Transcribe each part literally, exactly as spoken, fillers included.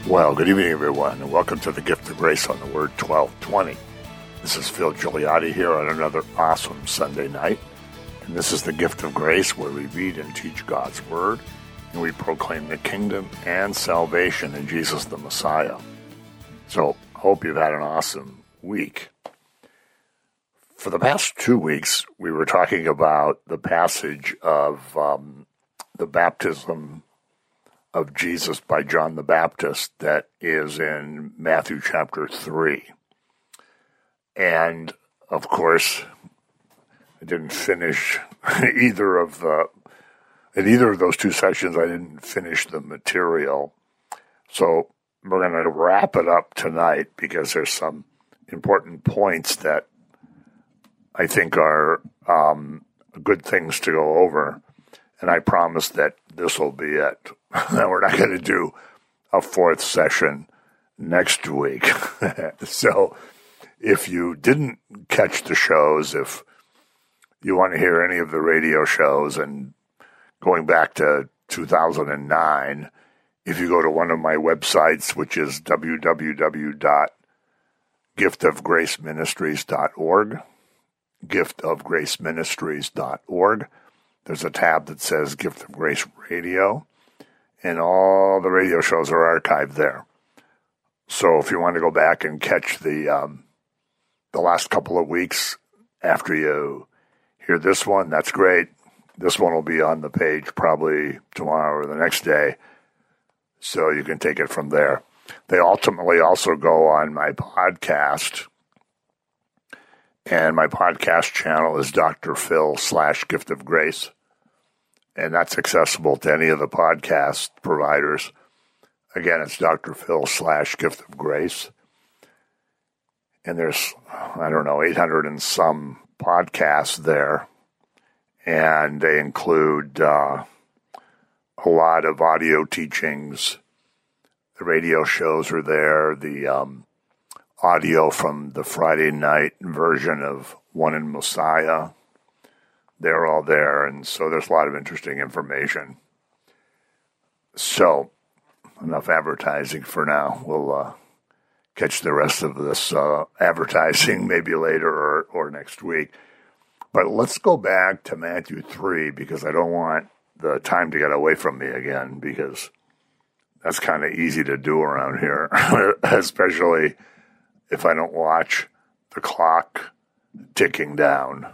Well, good evening, everyone, and welcome to the Gift of Grace on the Word twelve twenty. This is Phil Gigliotti here on another awesome Sunday night, and this is the Gift of Grace where we read and teach God's Word, and we proclaim the kingdom and salvation in Jesus the Messiah. So, hope you've had an awesome week. For the past two weeks, we were talking about the passage of um, the baptism of Jesus by John the Baptist that is in Matthew chapter three. And, of course, I didn't finish either of the, in either of those two sections, I didn't finish the material. So we're going to wrap it up tonight because there's some important points that I think are um, good things to go over. And I promise that this will be it. We're not going to do a fourth session next week. So if you didn't catch the shows, if you want to hear any of the radio shows, and going back to two thousand nine, if you go to one of my websites, which is w w w dot gift of grace ministries dot org, gift of grace ministries dot org, there's a tab that says Gift of Grace Radio, and all the radio shows are archived there. So if you want to go back and catch the um, the last couple of weeks after you hear this one, that's great. This one will be on the page probably tomorrow or the next day, so you can take it from there. They ultimately also go on my podcast, and my podcast channel is Doctor Phil slash Gift of Grace. And that's accessible to any of the podcast providers. Again, it's Doctor Phil slash Gift of Grace. And there's, I don't know, eight hundred and some podcasts there. And they include uh, a lot of audio teachings. The radio shows are there. The um, audio from the Friday night version of One in Messiah, they're all there, and so there's a lot of interesting information. So, enough advertising for now. We'll uh, catch the rest of this uh, advertising maybe later or, or next week. But let's go back to Matthew three, because I don't want the time to get away from me again, because that's kind of easy to do around here, especially if I don't watch the clock ticking down.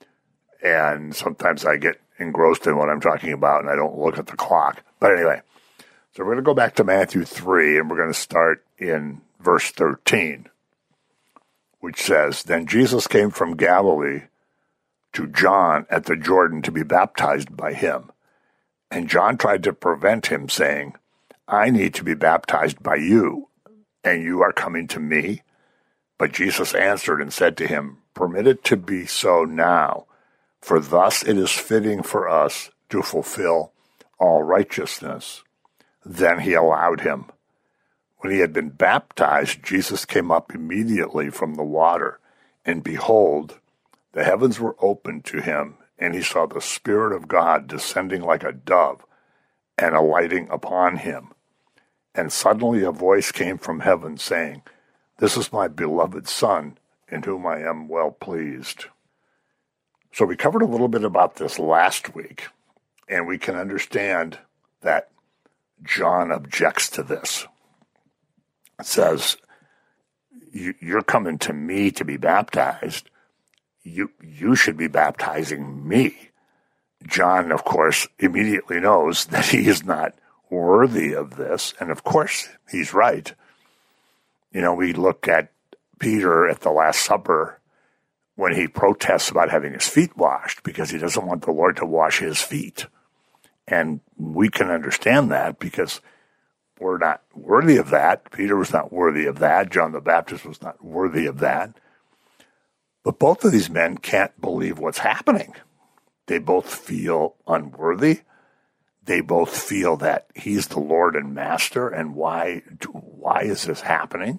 And sometimes I get engrossed in what I'm talking about, and I don't look at the clock. But anyway, so we're going to go back to Matthew three, and we're going to start in verse thirteen, which says, "Then Jesus came from Galilee to John at the Jordan to be baptized by him. And John tried to prevent him, saying, 'I need to be baptized by you, and you are coming to me?' But Jesus answered and said to him, 'Permit it to be so now, for thus it is fitting for us to fulfill all righteousness.' Then he allowed him. When he had been baptized, Jesus came up immediately from the water, and behold, the heavens were opened to him, and he saw the Spirit of God descending like a dove and alighting upon him. And suddenly a voice came from heaven, saying, 'This is my beloved Son, in whom I am well pleased.'" So we covered a little bit about this last week, and we can understand that John objects to this. It says, "You're coming to me to be baptized. You, you should be baptizing me." John, of course, immediately knows that he is not worthy of this, and of course he's right. You know, we look at Peter at the Last Supper when he protests about having his feet washed because he doesn't want the Lord to wash his feet. And we can understand that because we're not worthy of that. Peter was not worthy of that. John the Baptist was not worthy of that. But both of these men can't believe what's happening. They both feel unworthy. They both feel that he's the Lord and Master, and why, why is this happening?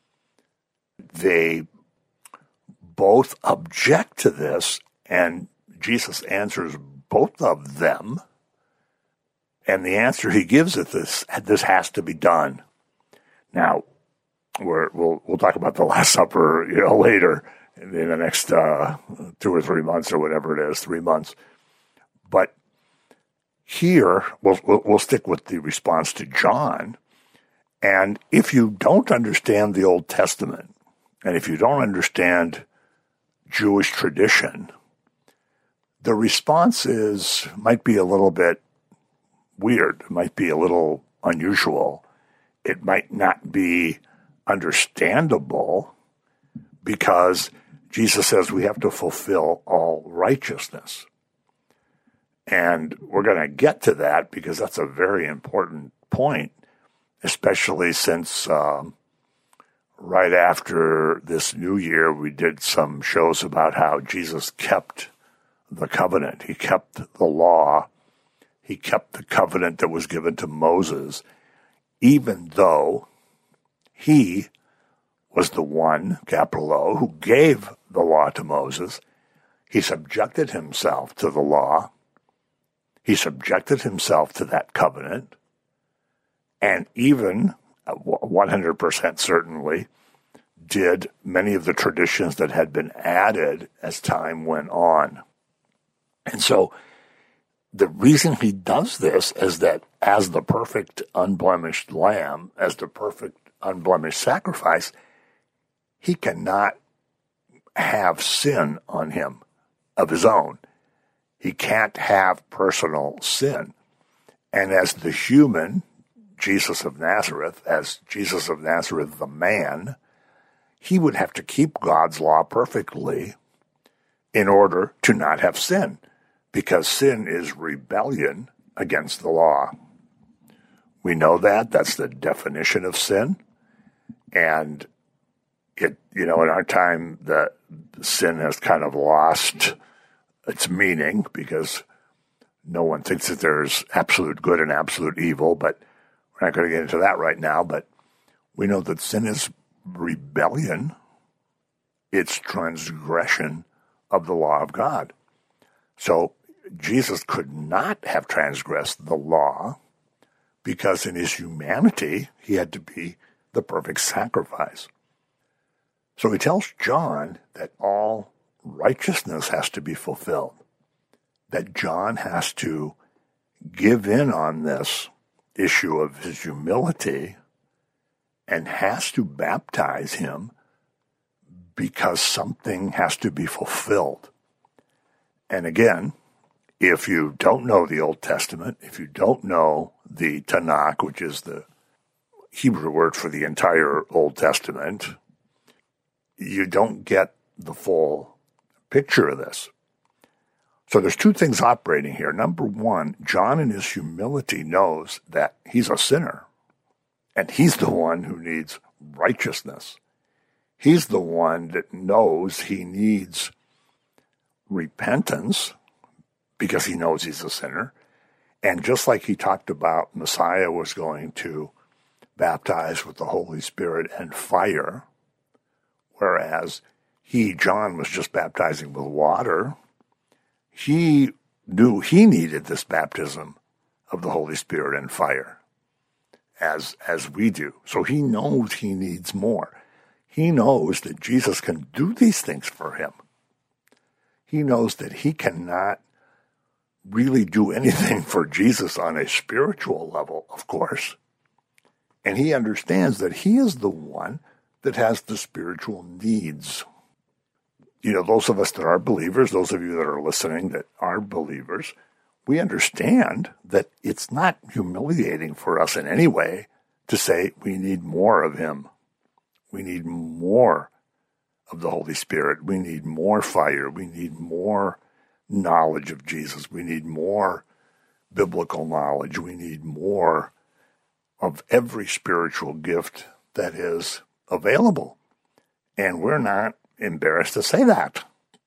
They both object to this, and Jesus answers both of them. And the answer he gives is this, this has to be done. Now, we're, we'll we'll talk about the Last Supper, you know, later in the next uh, two or three months or whatever it is, three months. But here, we'll, we'll we'll stick with the response to John. And if you don't understand the Old Testament, and if you don't understand Jewish tradition, the response is might be a little bit weird. It might be a little unusual. It might not be understandable because Jesus says we have to fulfill all righteousness. And we're going to get to that because that's a very important point, especially since um, right after this new year, we did some shows about how Jesus kept the covenant. He kept the law. He kept the covenant that was given to Moses, even though he was the one, capital O, who gave the law to Moses. He subjected himself to the law. He subjected himself to that covenant. And even, one hundred percent certainly, did many of the traditions that had been added as time went on. And so the reason he does this is that as the perfect unblemished lamb, as the perfect unblemished sacrifice, he cannot have sin on him of his own. He can't have personal sin. And as the human Jesus of Nazareth, as Jesus of Nazareth, the man, he would have to keep God's law perfectly in order to not have sin, because sin is rebellion against the law. We know that. That's the definition of sin. And it, you know, in our time, the sin has kind of lost its meaning because no one thinks that there's absolute good and absolute evil, but we're not going to get into that right now. But we know that sin is rebellion. It's transgression of the law of God. So Jesus could not have transgressed the law because in his humanity, he had to be the perfect sacrifice. So he tells John that all righteousness has to be fulfilled, that John has to give in on this issue of his humility and has to baptize him because something has to be fulfilled. And again, if you don't know the Old Testament, if you don't know the Tanakh, which is the Hebrew word for the entire Old Testament, you don't get the full picture of this. So there's two things operating here. Number one, John in his humility knows that he's a sinner, and he's the one who needs righteousness. He's the one that knows he needs repentance because he knows he's a sinner. And just like he talked about, Messiah was going to baptize with the Holy Spirit and fire, whereas he, John, was just baptizing with water. He knew he needed this baptism of the Holy Spirit and fire, as, as we do. So he knows he needs more. He knows that Jesus can do these things for him. He knows that he cannot really do anything for Jesus on a spiritual level, of course. And he understands that he is the one that has the spiritual needs. You know, those of us that are believers, those of you that are listening that are believers, we understand that it's not humiliating for us in any way to say we need more of him. We need more of the Holy Spirit. We need more fire. We need more knowledge of Jesus. We need more biblical knowledge. We need more of every spiritual gift that is available. And we're not embarrassed to say that.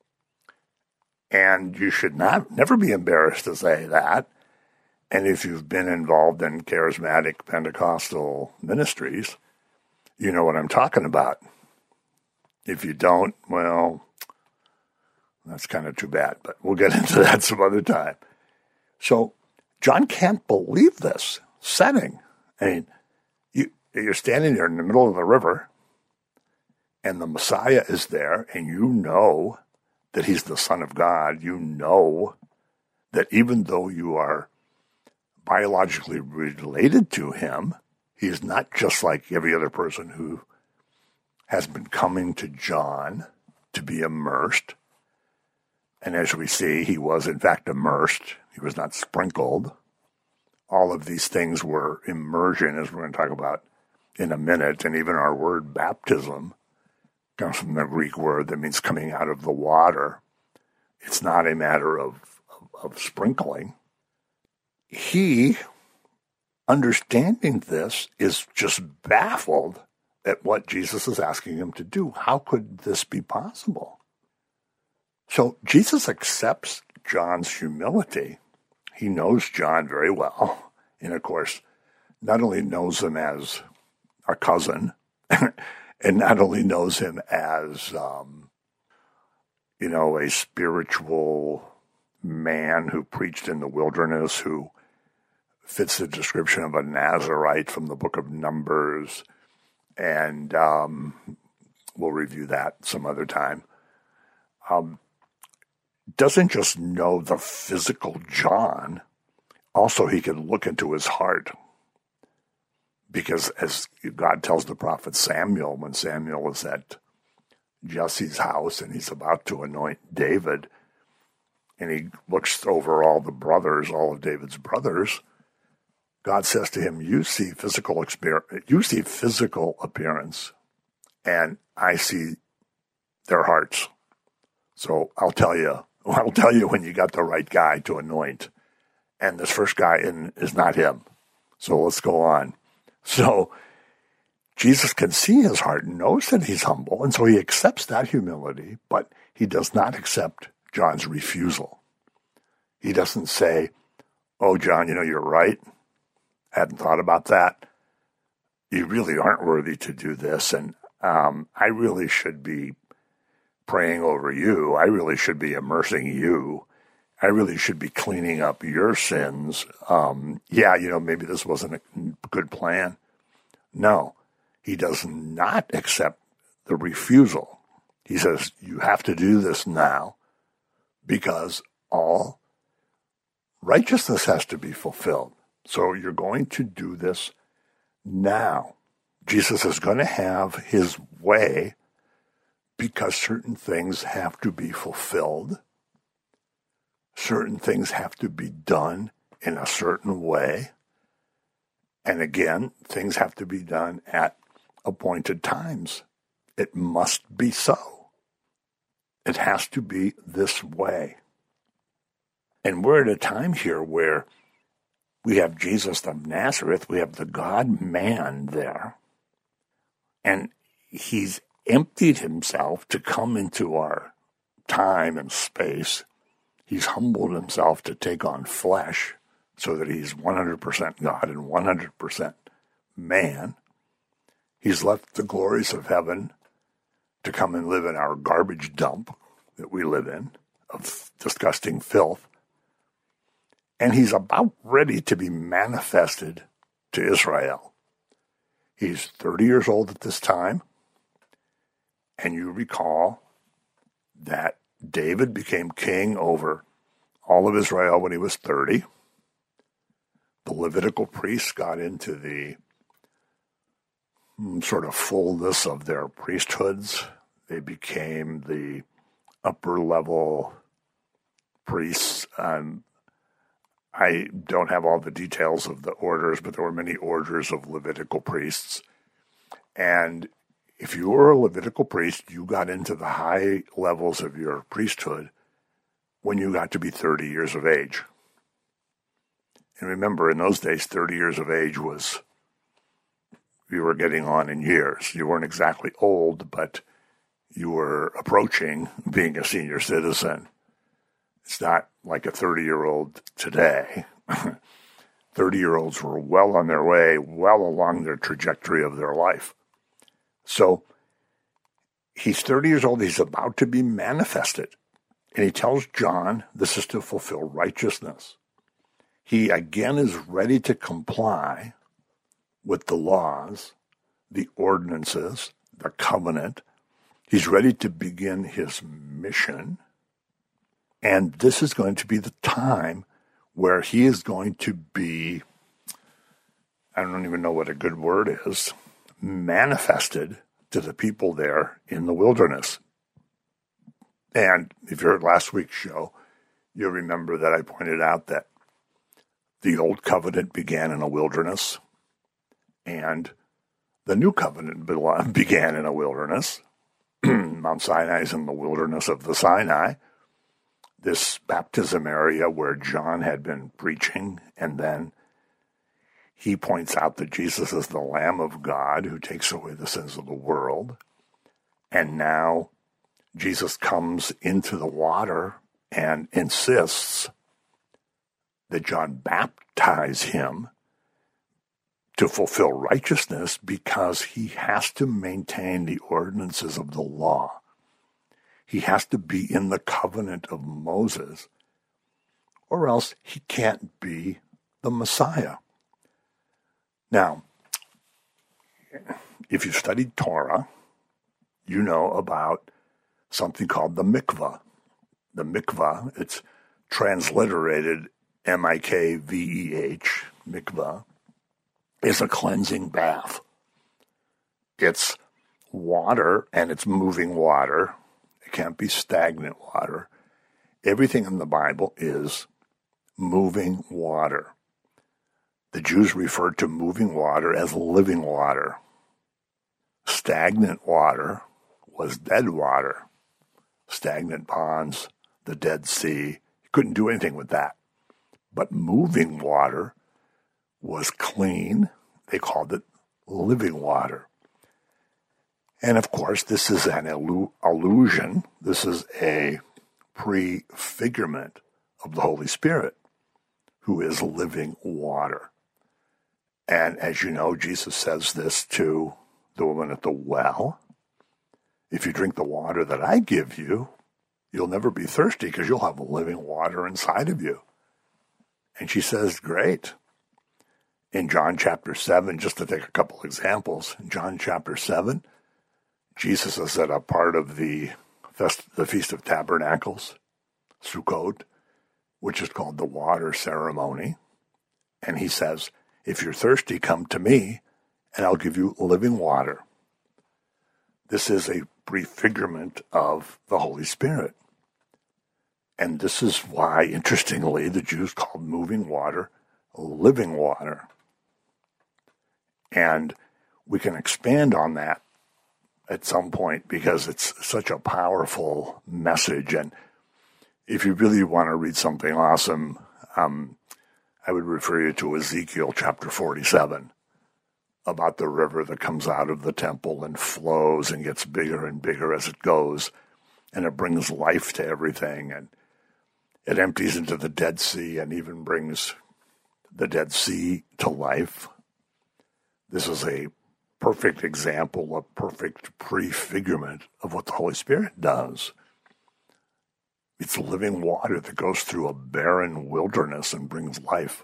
And you should not never be embarrassed to say that. And if you've been involved in charismatic Pentecostal ministries, you know what I'm talking about. If you don't, well, that's kind of too bad, but we'll get into that some other time. So John can't believe this setting. I mean, you, You're standing there in the middle of the river, and the Messiah is there, and you know that he's the Son of God. You know that even though you are biologically related to him, he is not just like every other person who has been coming to John to be immersed. And as we see, he was in fact immersed. He was not sprinkled. All of these things were immersion, as we're going to talk about in a minute. And even our word baptism comes from the Greek word that means coming out of the water. It's not a matter of, of, of sprinkling. He, understanding this, is just baffled at what Jesus is asking him to do. How could this be possible? So Jesus accepts John's humility. He knows John very well. And of course, not only knows him as a cousin, and not only knows him as, um, you know, a spiritual man who preached in the wilderness, who fits the description of a Nazarite from the book of Numbers. And um, we'll review that some other time. Um, doesn't just know the physical John, also he can look into his heart. Because as God tells the prophet Samuel, when Samuel is at Jesse's house and he's about to anoint David, and he looks over all the brothers, all of David's brothers, God says to him, you see physical exper- you see physical appearance, and I see their hearts. So I'll tell you, I'll tell you when you got the right guy to anoint. And this first guy in, is not him. So let's go on. So Jesus can see his heart and knows that he's humble, and so he accepts that humility, but he does not accept John's refusal. He doesn't say, oh, John, you know, you're right. Hadn't thought about that. You really aren't worthy to do this, and um, I really should be praying over you. I really should be immersing you. I really should be cleaning up your sins. Um, yeah, you know, maybe this wasn't a good plan. No, he does not accept the refusal. He says, you have to do this now because all righteousness has to be fulfilled. So you're going to do this now. Jesus is going to have his way because certain things have to be fulfilled. Certain things have to be done in a certain way. And again, things have to be done at appointed times. It must be so. It has to be this way. And we're at a time here where we have Jesus of Nazareth, we have the God-man there, and he's emptied himself to come into our time and space. He's humbled himself to take on flesh so that he's one hundred percent God and one hundred percent man. He's left the glories of heaven to come and live in our garbage dump that we live in, of disgusting filth. And he's about ready to be manifested to Israel. He's thirty years old at this time. And you recall that David became king over all of Israel when he was thirty. The Levitical priests got into the sort of fullness of their priesthoods. They became the upper level priests. Um, I don't have all the details of the orders, but there were many orders of Levitical priests. And if you were a Levitical priest, you got into the high levels of your priesthood when you got to be thirty years of age. And remember, in those days, thirty years of age was, you were getting on in years. You weren't exactly old, but you were approaching being a senior citizen. It's not like a thirty-year-old today. thirty-year-olds were well on their way, well along their trajectory of their life. So he's thirty years old. He's about to be manifested. And he tells John this is to fulfill righteousness. He again is ready to comply with the laws the ordinances, the covenant. He's ready to begin his mission. And this is going to be the time where he is going to be, I don't even know what a good word is, manifested to the people there in the wilderness. And if you heard last week's show, you'll remember that I pointed out that the old covenant began in a wilderness, and the new covenant began in a wilderness. Mount Sinai is in the wilderness of the Sinai, this baptism area where John had been preaching, and then he points out that Jesus is the Lamb of God who takes away the sins of the world. And now Jesus comes into the water and insists that John baptize him to fulfill righteousness because he has to maintain the ordinances of the law. He has to be in the covenant of Moses, or else he can't be the Messiah. Now, if you've studied Torah, you know about something called the mikvah. The mikvah, it's transliterated M I K V E H, mikvah, is a cleansing bath. It's water, and it's moving water. It can't be stagnant water. Everything in the Bible is moving water. The Jews referred to moving water as living water. Stagnant water was dead water. Stagnant ponds, the Dead Sea, you couldn't do anything with that. But moving water was clean. They called it living water. And of course, this is an illu- illusion. This is a prefigurement of the Holy Spirit, who is living water. And as you know, Jesus says this to the woman at the well. If you drink the water that I give you, you'll never be thirsty because you'll have living water inside of you. And she says, great. In John chapter seven, just to take a couple examples, in John chapter seven, Jesus is at a part of the, fest- the Feast of Tabernacles, Sukkot, which is called the water ceremony. And he says, if you're thirsty, come to me, and I'll give you living water. This is a prefigurement of the Holy Spirit. And this is why, interestingly, the Jews called moving water living water. And we can expand on that at some point because it's such a powerful message. And if you really want to read something awesome, um, I would refer you to Ezekiel chapter forty-seven about the river that comes out of the temple and flows and gets bigger and bigger as it goes. And it brings life to everything. And it empties into the Dead Sea and even brings the Dead Sea to life. This is a perfect example, a perfect prefigurement of what the Holy Spirit does. It's living water that goes through a barren wilderness and brings life.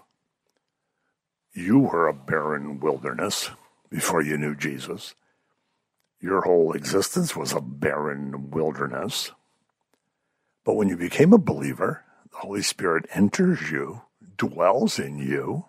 You were a barren wilderness before you knew Jesus. Your whole existence was a barren wilderness. But when you became a believer, the Holy Spirit enters you, dwells in you,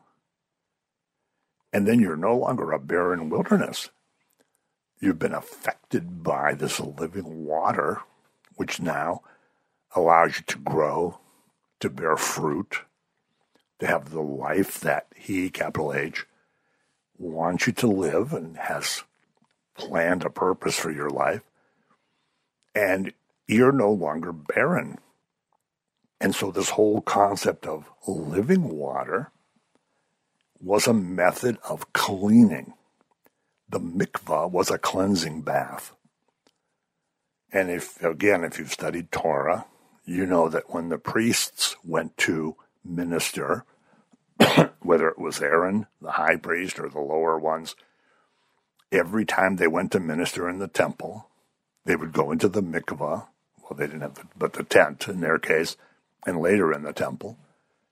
and then you're no longer a barren wilderness. You've been affected by this living water, which now allows you to grow, to bear fruit, to have the life that He, capital H, wants you to live and has planned a purpose for your life. And you're no longer barren. And so this whole concept of living water was a method of cleaning. The mikvah was a cleansing bath. And if, again, if you've studied Torah, you know that when the priests went to minister, whether it was Aaron, the high priest, or the lower ones, every time they went to minister in the temple, they would go into the mikvah, well, they didn't have the, but the tent in their case, and later in the temple.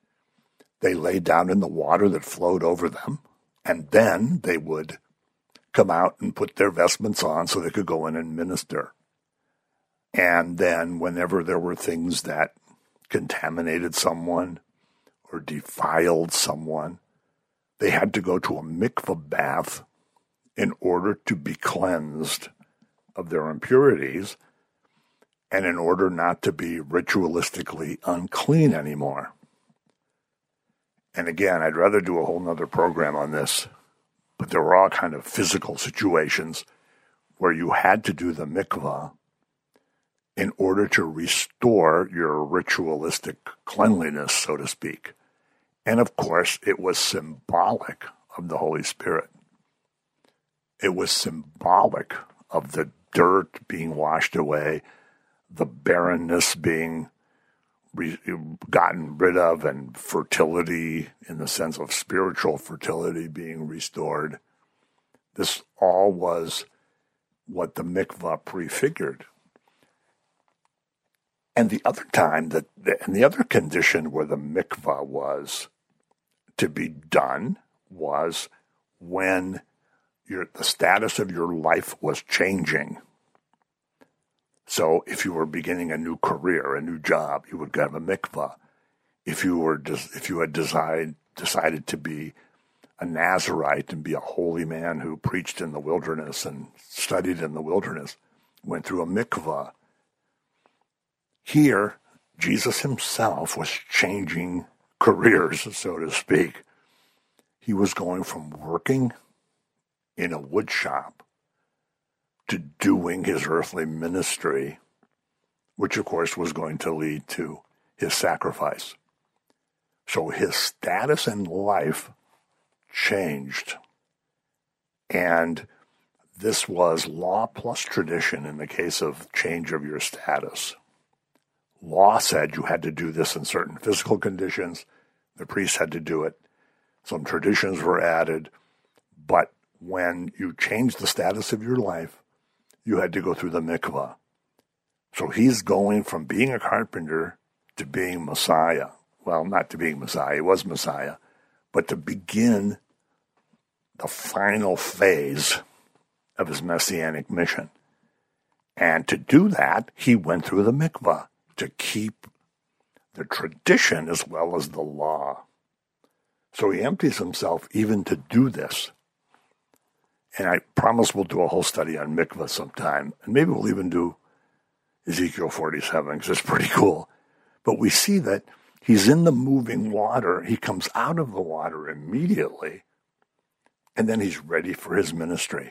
They laid down in the water that flowed over them, and then they would come out and put their vestments on so they could go in and minister. And then whenever there were things that contaminated someone or defiled someone, they had to go to a mikveh bath in order to be cleansed of their impurities and in order not to be ritualistically unclean anymore. And again, I'd rather do a whole nother program on this, but there were all kind of physical situations where you had to do the mikveh in order to restore your ritualistic cleanliness, so to speak. And of course, it was symbolic of the Holy Spirit. It was symbolic of the dirt being washed away, the barrenness being re- gotten rid of, and fertility, in the sense of spiritual fertility, being restored. This all was what the mikvah prefigured. And the other time, that, and the other condition where the mikvah was to be done was when your, the status of your life was changing. So if you were beginning a new career, a new job, you would have a mikvah. If you were, if you had decided decided to be a Nazarite and be a holy man who preached in the wilderness and studied in the wilderness, went through a mikvah. Here, Jesus himself was changing careers, so to speak. He was going from working in a wood shop to doing his earthly ministry, which of course was going to lead to his sacrifice. So his status in life changed. And this was law plus tradition in the case of change of your status. Law said you had to do this in certain physical conditions. The priest had to do it. Some traditions were added. But when you changed the status of your life, you had to go through the mikvah. So he's going from being a carpenter to being Messiah. Well, not to being Messiah, he was Messiah, but to begin the final phase of his messianic mission. And to do that, he went through the mikvah to keep the tradition as well as the law. So he empties himself even to do this. And I promise we'll do a whole study on mikvah sometime. And maybe we'll even do Ezekiel forty-seven, because it's pretty cool. But we see that he's in the moving water. He comes out of the water immediately. And then he's ready for his ministry.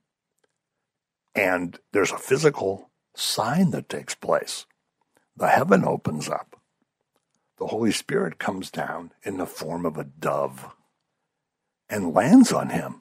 And there's a physical sign that takes place. The heaven opens up. The Holy Spirit comes down in the form of a dove and lands on him.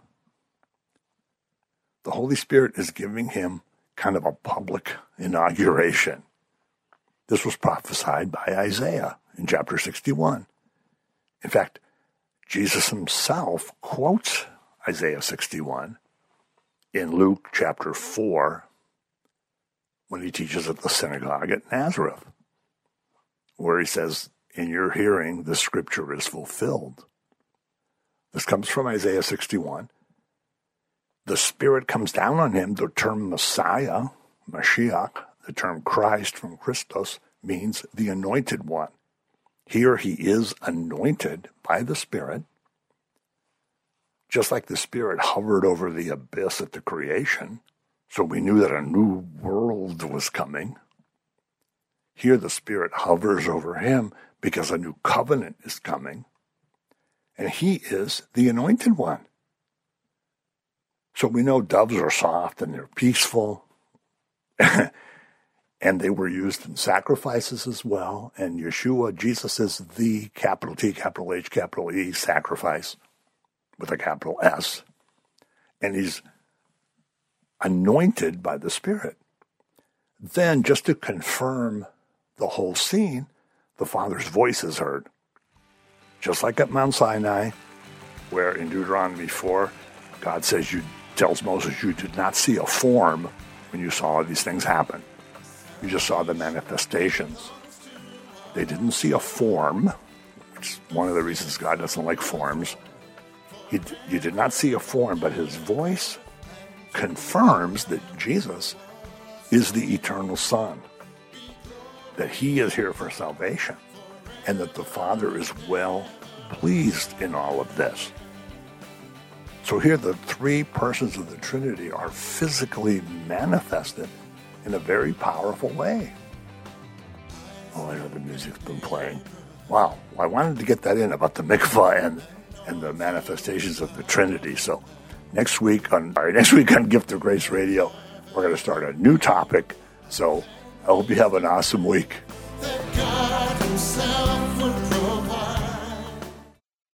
The Holy Spirit is giving him kind of a public inauguration. This was prophesied by Isaiah in chapter sixty-one. In fact, Jesus himself quotes Isaiah sixty-one in Luke chapter four when he teaches at the synagogue at Nazareth, where he says, "In your hearing, the scripture is fulfilled." This comes from Isaiah sixty-one. The Spirit comes down on him. The term Messiah, Mashiach, the term Christ from Christos, means the anointed one. Here he is anointed by the Spirit, just like the Spirit hovered over the abyss at the creation, so we knew that a new world was coming. Here the Spirit hovers over him because a new covenant is coming, and he is the anointed one. So we know doves are soft and they're peaceful, and they were used in sacrifices as well. And Yeshua, Jesus, is the capital T, capital H, capital E sacrifice with a capital S. And he's anointed by the Spirit. Then, just to confirm the whole scene, the Father's voice is heard. Just like at Mount Sinai, where in Deuteronomy four, God says, you tells Moses, you did not see a form when you saw these things happen. You just saw the manifestations. They didn't see a form, which is one of the reasons God doesn't like forms. He, you did not see a form, but his voice confirms that Jesus is the eternal Son, that he is here for salvation, and that the Father is well pleased in all of this. So here the three persons of the Trinity are physically manifested in a very powerful way. Oh, I know the music's been playing. Wow, I wanted to get that in about the mikvah and, and the manifestations of the Trinity. So next week on sorry, next week on Gift of Grace Radio, we're going to start a new topic. So I hope you have an awesome week. That God himself